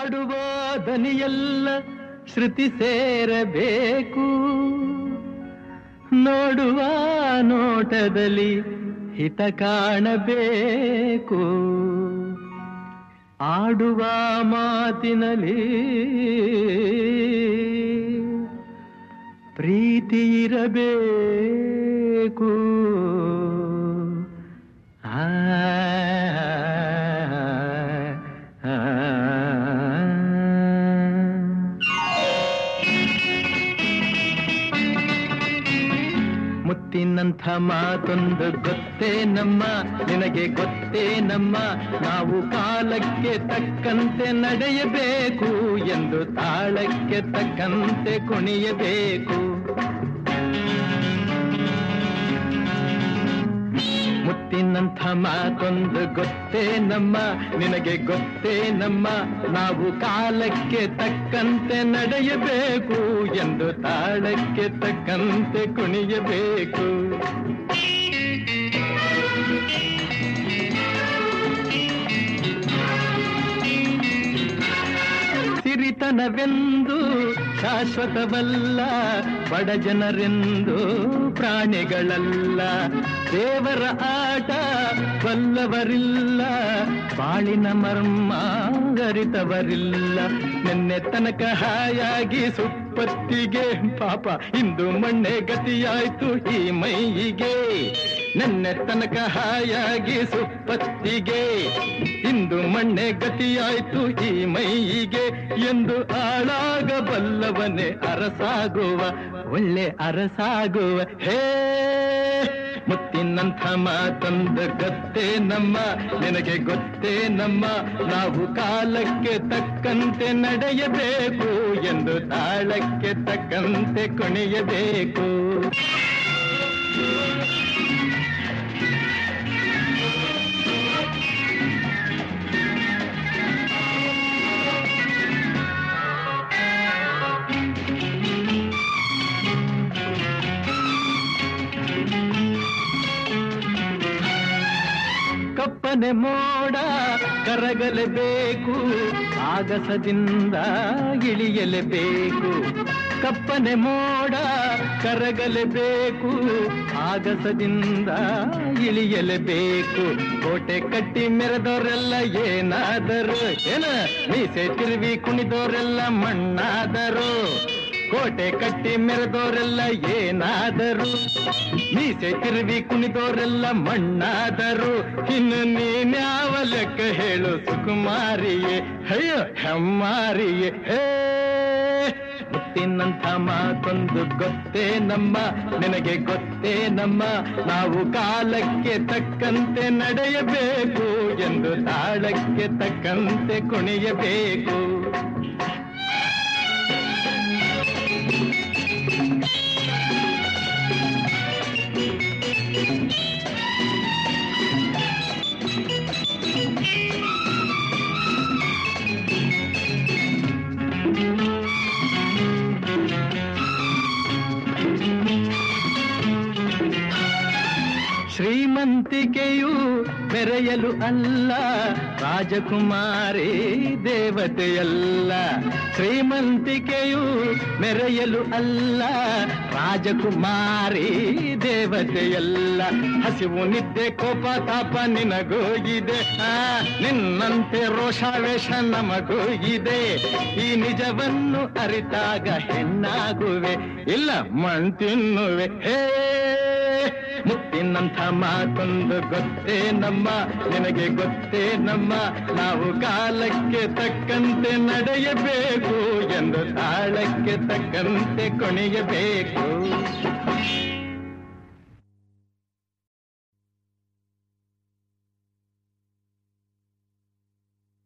ಹಾಡುವ ದನಿಯೆಲ್ಲ ಶ್ರುತಿ ಸೇರಬೇಕು, ನೋಡುವ ನೋಟದಲ್ಲಿ ಹಿತ ಕಾಣಬೇಕು, ಆಡುವ ಮಾತಿನಲ್ಲಿ ಪ್ರೀತಿ ಇರಬೇಕು. ಮುತ್ತಿನಂಥ ಮಾತೊಂದು ಗೊತ್ತೇ ನಮ್ಮ, ನಿನಗೆ ಗೊತ್ತೇ ನಮ್ಮ, ನಾವು ಕಾಲಕ್ಕೆ ತಕ್ಕಂತೆ ನಡೆಯಬೇಕು ಎಂದು ತಾಳಕ್ಕೆ ತಕ್ಕಂತೆ ಕುಣಿಯಬೇಕು. ಮುತ್ತಿನಂಥ ಮಾತೊಂದು ಗೊತ್ತೇ ನಮ್ಮ, ನಿನಗೆ ಗೊತ್ತೇ ನಮ್ಮ, ನಾವು ಕಾಲಕ್ಕೆ ತಕ್ಕಂತೆ ನಡೆಯಬೇಕು ಎಂದು ತಾಳಕ್ಕೆ ತಕ್ಕಂತೆ ಕುಣಿಯಬೇಕು. ಸಿರಿತನವೆಂದು ಶಾಶ್ವತವಲ್ಲ, ಬಡ ಜನರೆಂದು ಪ್ರಾಣಿಗಳಲ್ಲ, ದೇವರ ಆಟ ಬಲ್ಲವರಿಲ್ಲ, ಬಾಳಿನ ಮರ್ಮ ಅರಿತವರಿಲ್ಲ. ನಿನ್ನೆ ತನಕ ಹಾಯಾಗಿ ಸುಪ್ಪತ್ತಿಗೆ ಪಾಪ ಇಂದು ಮಣ್ಣೆ ಗತಿಯಾಯ್ತು ಈ ಮೈಯಿಗೆ. ನಿನ್ನೆ ತನಕ ಹಾಯಾಗಿ ಸುಪ್ಪತ್ತಿಗೆ ಇಂದು ಮಣ್ಣೆ ಗತಿಯಾಯ್ತು ಈ ಮೈಯಿಗೆ ಎಂದು ಆಳಾಗಬಲ್ಲವನೇ ಅರಸಾಗುವ, ಒಳ್ಳೆ ಅರಸಾಗುವ. ಹೇ ಮುತ್ತಿನಂಥ ಮಾತೊಂದು ಗೊತ್ತೇ ನಮ್ಮ, ನಿನಗೆ ಗೊತ್ತೇ ನಮ್ಮ, ನಾವು ಕಾಲಕ್ಕೆ ತಕ್ಕಂತೆ ನಡೆಯಬೇಕು ಎಂದು ತಾಳಕ್ಕೆ ತಕ್ಕಂತೆ ಕುಣಿಯಬೇಕು. ಕಪ್ಪನೆ ಮೋಡ ಕರಗಲೇಬೇಕು, ಆಗಸದಿಂದ ಇಳಿಯಲೇಬೇಕು. ಕಪ್ಪನೆ ಮೋಡ ಕರಗಲೇಬೇಕು, ಆಗಸದಿಂದ ಇಳಿಯಲೇಬೇಕು. ಕೋಟೆ ಕಟ್ಟಿ ಮೆರೆದವರೆಲ್ಲ ಏನಾದರು, ಮೀಸೆ ತಿರುವಿ ಕುಣಿದವರೆಲ್ಲ ಮಣ್ಣಾದರು. ಕೋಟೆ ಕಟ್ಟಿ ಮೆರೆದವರೆಲ್ಲ ಏನಾದರು, ಮೀಸೆ ತಿರುವಿ ಕುಣಿದವರೆಲ್ಲ ಮಣ್ಣಾದರು. ಇನ್ನು ನೀನ್ಯಾವ ಲೆಕ್ಕ ಹೇಳು ಸುಕುಮಾರಿಯೇ, ಅಯ್ಯೋ ಹೆಮ್ಮಾರಿಯೇ. ಹೇ ಮುತ್ತಿನಂಥ ಮಾತೊಂದು ಗೊತ್ತೇ ನಮ್ಮ, ನಿನಗೆ ಗೊತ್ತೇ ನಮ್ಮ, ನಾವು ಕಾಲಕ್ಕೆ ತಕ್ಕಂತೆ ನಡೆಯಬೇಕು ಎಂದು ತಾಳಕ್ಕೆ ತಕ್ಕಂತೆ ಕುಣಿಯಬೇಕು. ಶ್ರೀಮಂತಿಕೆಯು ಮೆರೆಯಲು ಅಲ್ಲ, ರಾಜಕುಮಾರಿ ದೇವತೆಯಲ್ಲ. ಶ್ರೀಮಂತಿಕೆಯು ಮೆರೆಯಲು ಅಲ್ಲ, ರಾಜಕುಮಾರಿ ದೇವತೆಯಲ್ಲ. ಹಸಿವು ನಿದ್ದೆ ಕೋಪ ತಾಪ ನಿನಗೂ ಇದೆ, ನಿನ್ನಂತೆ ರೋಷಾವೇಶ ನಮಗೂ ಇದೆ. ಈ ನಿಜವನ್ನು ಅರಿತಾಗ ಹೆಣ್ಣಾಗುವೆ, ಇಲ್ಲ ಮಣ್ ತಿನ್ನುವೆ. ಹೇ ಮುತ್ತಿನಂಥ ಮಾತೊಂದು ಗೊತ್ತೇ ನಮ್ಮ, ನಿನಗೆ ಗೊತ್ತೇ ನಮ್ಮ, ನಾವು ಕಾಲಕ್ಕೆ ತಕ್ಕಂತೆ ನಡೆಯಬೇಕು ಎಂದು ತಾಳಕ್ಕೆ ತಕ್ಕಂತೆ ಕುಣಿಯಬೇಕು.